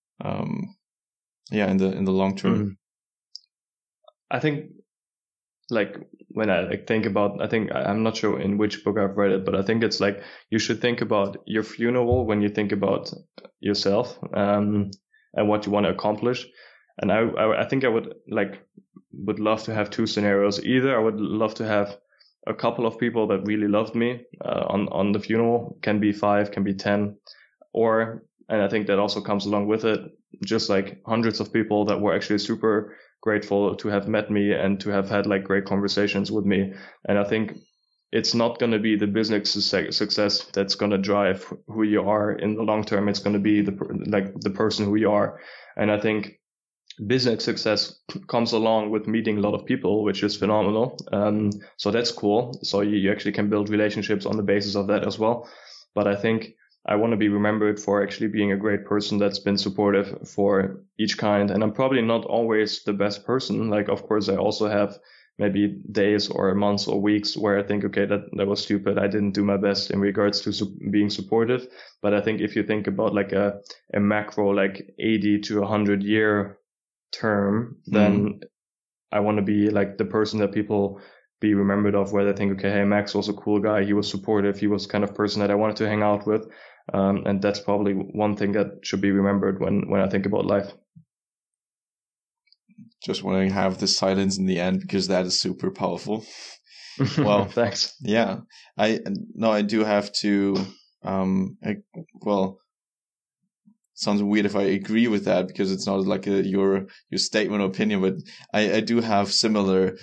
S1: In the long term.
S2: I think, like, when I like think about, I'm not sure in which book I've read it, but I think it's like, you should think about your funeral when you think about yourself, and what you want to accomplish. And I think I would love to have 2 scenarios. Either I would love to have a couple of people that really loved me, on the funeral, can be 5, can be 10, and I think that also comes along with it, just like hundreds of people that were actually super grateful to have met me and to have had like great conversations with me. And I think it's not going to be the business success that's going to drive who you are in the long term. It's going to be the person who you are. And I think business success comes along with meeting a lot of people, which is phenomenal. So that's cool. So you actually can build relationships on the basis of that as well. But I think I want to be remembered for actually being a great person that's been supportive for each kind. And I'm probably not always the best person. Like, of course, I also have maybe days or months or weeks where I think, okay, that was stupid. I didn't do my best in regards to being supportive. But I think if you think about like a macro, like 80 to 100 year term, then I want to be like the person that people be remembered of, where they think, okay, hey, Max was a cool guy. He was supportive. He was the kind of person that I wanted to hang out with. And that's probably one thing that should be remembered when I think about life.
S1: Just want to have the silence in the end because that is super powerful. Well,
S2: thanks.
S1: Yeah, I do have to. Sounds weird if I agree with that because it's not like your statement or opinion, but I do have similar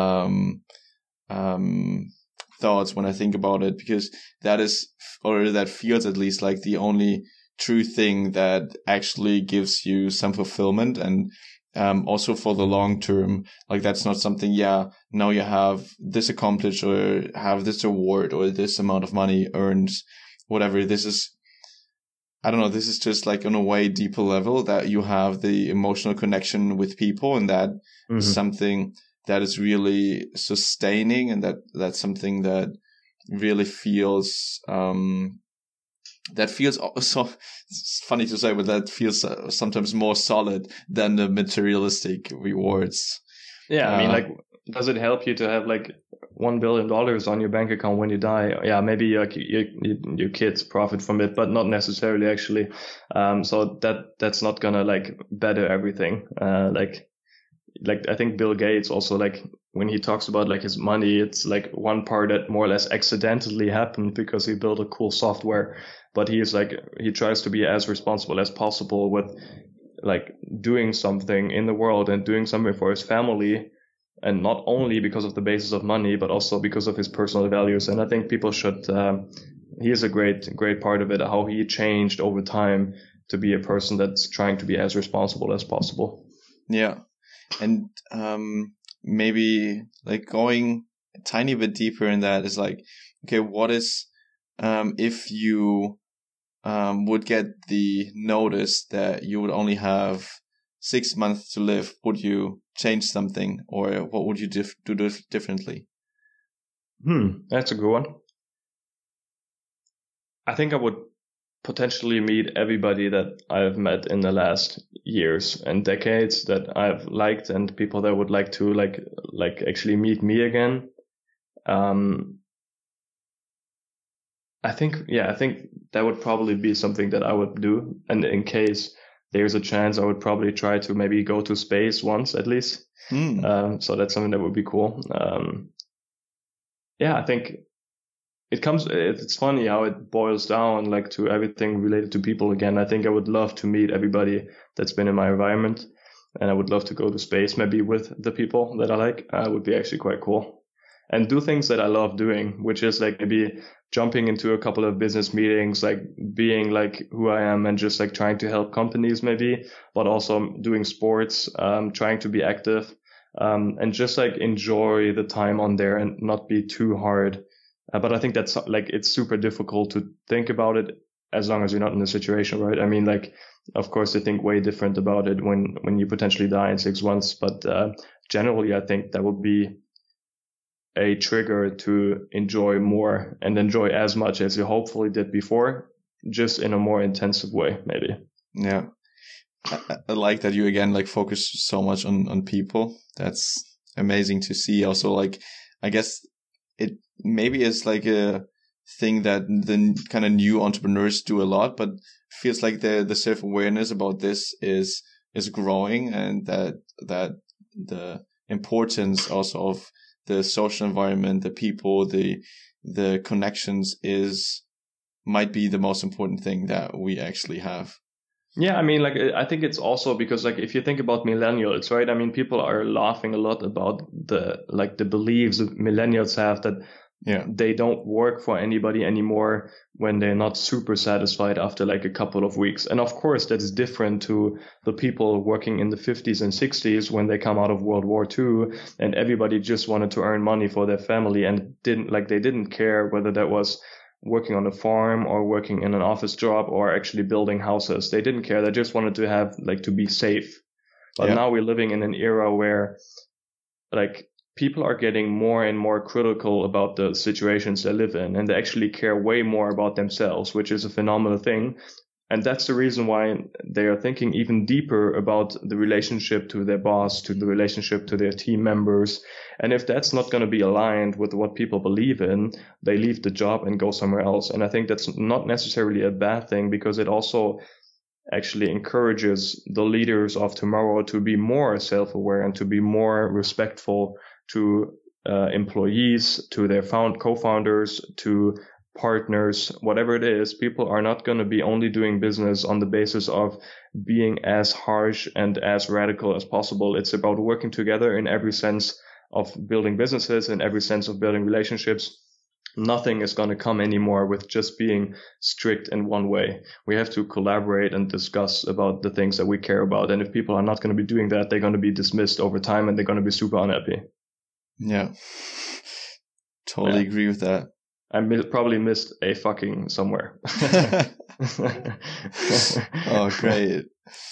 S1: thoughts when I think about it, because that is, or that feels at least like the only true thing that actually gives you some fulfillment. And also for the long term, like that's not something, now you have this accomplished or have this award or this amount of money earned, whatever. This is, I don't know, this is just like on a way deeper level that you have the emotional connection with people, and that is something that is really sustaining, and that's something that really feels, that feels also, it's funny to say, but that feels sometimes more solid than the materialistic rewards.
S2: Yeah, I mean, like, does it help you to have like $1 billion on your bank account when you die? Yeah, maybe your kids profit from it, but not necessarily actually. So that's not gonna like better everything. Like I think Bill Gates also, like when he talks about like his money, it's like one part that more or less accidentally happened because he built a cool software, but he tries to be as responsible as possible with like doing something in the world and doing something for his family, and not only because of the basis of money, but also because of his personal values. And I think people should, he is a great part of it, how he changed over time to be a person that's trying to be as responsible as possible.
S1: Yeah. And maybe like going a tiny bit deeper in that is like, okay, what is, if you would get the notice that you would only have 6 months to live, would you change something, or what would you do differently?
S2: That's a good one. I think I would potentially meet everybody that I've met in the last years and decades that I've liked, and people that would like to like actually meet me again. I think that would probably be something that I would do. And in case there's a chance, I would probably try to maybe go to space once at least. So that's something that would be cool. I think it's funny how it boils down like to everything related to people again. I think I would love to meet everybody that's been in my environment, and I would love to go to space maybe with the people that I like. Would be actually quite cool, and do things that I love doing, which is like maybe jumping into a couple of business meetings, like being like who I am and just like trying to help companies maybe, but also doing sports, trying to be active, and just like enjoy the time on there and not be too hard. But I think that's like, it's super difficult to think about it as long as you're not in the situation, right? I mean, like, of course, they think way different about it when you potentially die in 6 months. But generally, I think that would be a trigger to enjoy more and enjoy as much as you hopefully did before, just in a more intensive way, maybe.
S1: Yeah. I like that you again, like, focus so much on people. That's amazing to see. Also, like, I guess it maybe is like a thing that the kind of new entrepreneurs do a lot, but feels like the self-awareness about this is growing, and that the importance also of the social environment, the people, the connections might be the most important thing that we actually have.
S2: Yeah, I mean, like, I think it's also because, like, if you think about millennials, right? I mean, people are laughing a lot about the beliefs that millennials have, that they don't work for anybody anymore when they're not super satisfied after like a couple of weeks. And of course, that's different to the people working in the 50s and 60s when they come out of World War II and everybody just wanted to earn money for their family and they didn't care whether that was working on a farm or working in an office job or actually building houses. They didn't care. They just wanted to have, like, to be safe. But now we're living in an era where, like, people are getting more and more critical about the situations they live in, and they actually care way more about themselves, which is a phenomenal thing. And that's the reason why they are thinking even deeper about the relationship to their boss, to the relationship to their team members. And if that's not going to be aligned with what people believe in, they leave the job and go somewhere else. And I think that's not necessarily a bad thing, because it also actually encourages the leaders of tomorrow to be more self-aware and to be more respectful to employees, to their co-founders, to partners, whatever it is. People are not going to be only doing business on the basis of being as harsh and as radical as possible. It's about working together in every sense of building businesses, in every sense of building relationships. Nothing is going to come anymore with just being strict in one way. We have to collaborate and discuss about the things that we care about. And if people are not going to be doing that, they're going to be dismissed over time, and they're going to be super unhappy.
S1: Yeah. Totally agree with that.
S2: I probably missed a fucking somewhere.
S1: Oh, great.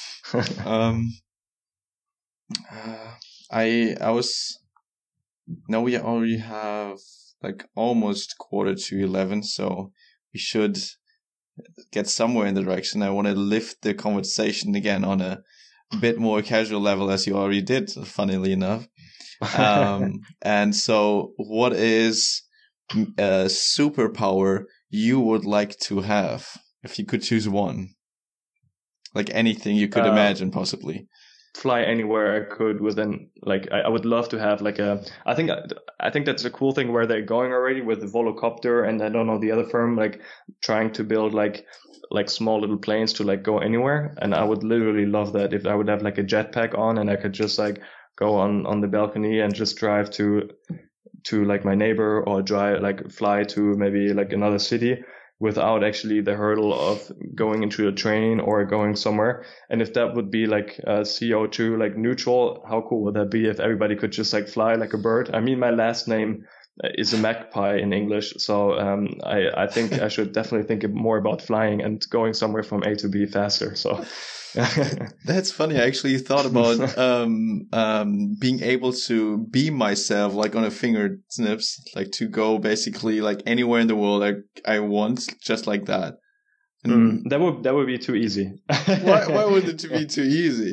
S1: Now we already have like almost 11:15, so we should get somewhere in the direction. I want to lift the conversation again on a bit more casual level, as you already did, funnily enough. And so what is a superpower you would like to have if you could choose one? Like anything you could imagine, possibly.
S2: Fly anywhere I could within, like, I would love to have like I think that's a cool thing where they're going already with the Volocopter, and I don't know the other firm, like trying to build like small little planes to like go anywhere. And I would literally love that if I would have like a jetpack on, and I could just like go on the balcony and just drive to like my neighbor, or fly to maybe like another city without actually the hurdle of going into a train or going somewhere. And if that would be like CO2 like neutral, how cool would that be if everybody could just like fly like a bird? I mean, my last name is a magpie in English, so I think I should definitely think more about flying and going somewhere from A to B faster. So
S1: that's funny. I actually thought about being able to beam myself like on a finger snips, like to go basically like anywhere in the world I want, just like that.
S2: That would be too easy.
S1: Why would it be too easy?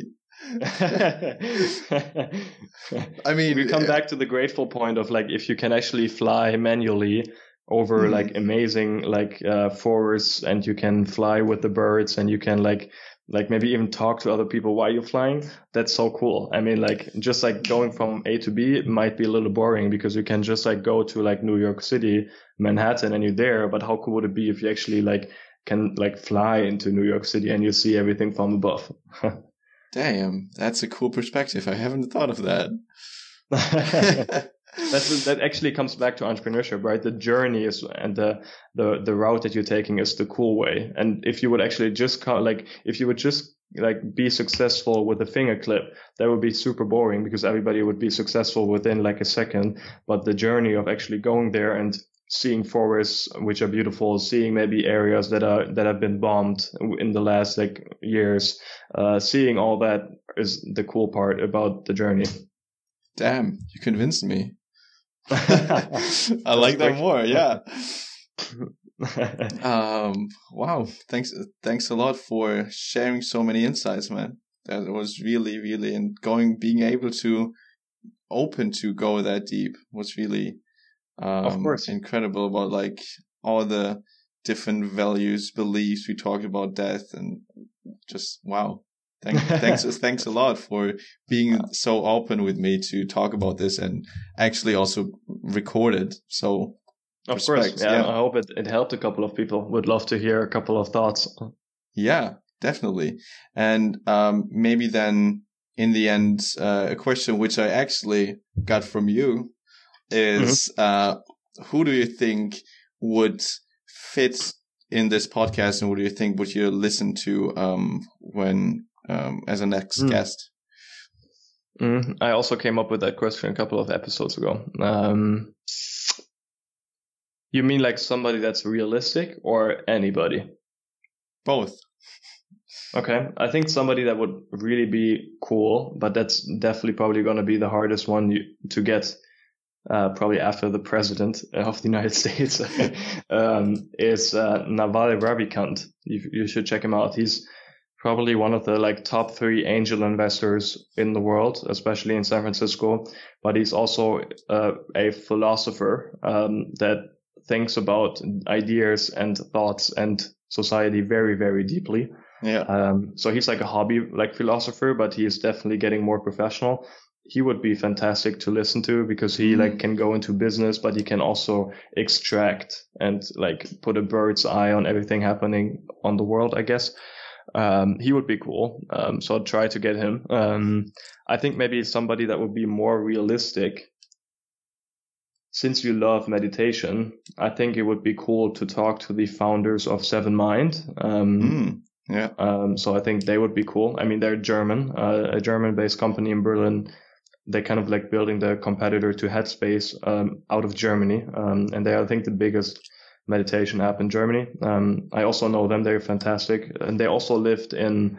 S1: I mean,
S2: we come back to the grateful point of like, if you can actually fly manually over like amazing like forests, and you can fly with the birds, and you can like maybe even talk to other people while you're flying. That's so cool. I mean, like just like going from A to B might be a little boring, because you can just like go to like New York City, Manhattan, and you're there. But how cool would it be if you actually like can like fly into New York City and you see everything from above?
S1: Damn, that's a cool perspective. I haven't thought of that.
S2: That actually comes back to entrepreneurship, right? The journey is, and the route that you're taking is the cool way. And if you would actually just be successful with a finger clip, that would be super boring, because everybody would be successful within like a second. But the journey of actually going there and seeing forests which are beautiful, seeing maybe areas that have been bombed in the last like years, seeing all that is the cool part about the journey.
S1: Damn, you convinced me. I like that more. Yeah. Wow. Thanks a lot for sharing so many insights, man. That was really, really, and being able to open to go that deep was really
S2: of course
S1: incredible, about like all the different values, beliefs. We talked about death, and just wow. Thanks a lot for being so open with me to talk about this, and actually also record it. So
S2: of course, yeah. I hope it helped a couple of people. Would love to hear a couple of thoughts.
S1: Yeah, definitely. And maybe then in the end, a question which I actually got from you is who do you think would fit in this podcast, and who do you think would you listen to when as a next guest?
S2: I also came up with that question a couple of episodes ago. You mean like somebody that's realistic, or anybody?
S1: Both.
S2: Okay, I think somebody that would really be cool, but that's definitely probably going to be the hardest one to get, probably after the president of the United States, is Naval Ravikant. You should check him out. He's probably one of the like top 3 angel investors in the world, especially in San Francisco. But he's also a philosopher that thinks about ideas and thoughts and society very, very deeply.
S1: Yeah.
S2: So he's like a hobby like philosopher, but he is definitely getting more professional. He would be fantastic to listen to because he like can go into business, but he can also extract and like put a bird's eye on everything happening on the world, I guess. He would be cool. So I'll try to get him. I think maybe somebody that would be more realistic. Since you love meditation, I think it would be cool to talk to the founders of Seven Mind. So I think they would be cool. I mean, they're German, a German-based company in Berlin. They kind of like building the competitor to Headspace out of Germany. And they are, I think, the biggest meditation app in Germany. I also know them. They're fantastic. And they also lived in,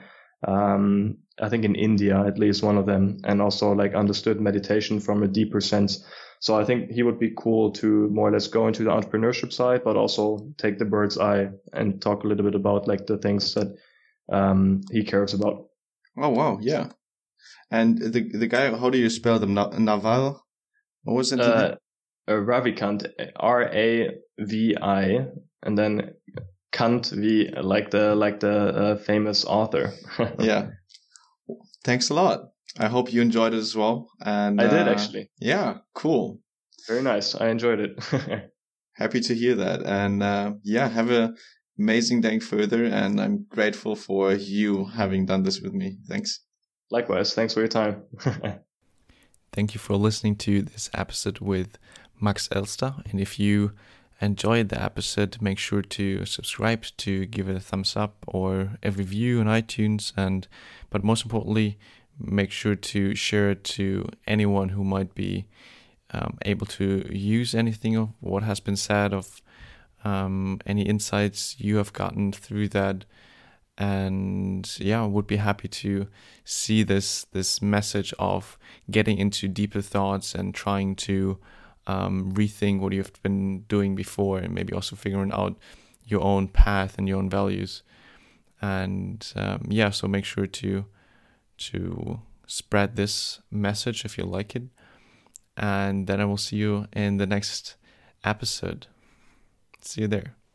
S2: I think in India, at least one of them, and also like understood meditation from a deeper sense. So I think he would be cool to more or less go into the entrepreneurship side, but also take the bird's eye and talk a little bit about like the things that he cares about.
S1: Oh, wow. Yeah. And the guy, how do you spell them? Naval? What was it?
S2: Ravikant, Ravi, and then Kant, V, like the famous author.
S1: Yeah. Thanks a lot. I hope you enjoyed it as well. And
S2: I did actually.
S1: Yeah, cool.
S2: Very nice. I enjoyed it.
S1: Happy to hear that. And have an amazing day further. And I'm grateful for you having done this with me. Thanks.
S2: Likewise. Thanks for your time.
S1: Thank you for listening to this episode with Max Elster. And if you enjoyed the episode, make sure to subscribe, to give it a thumbs up or a review on iTunes. But most importantly, make sure to share it to anyone who might be able to use anything of what has been said, of any insights you have gotten through that. And yeah, I would be happy to see this message of getting into deeper thoughts and trying to rethink what you've been doing before, and maybe also figuring out your own path and your own values. And so make sure to spread this message if you like it. And then I will see you in the next episode. See you there.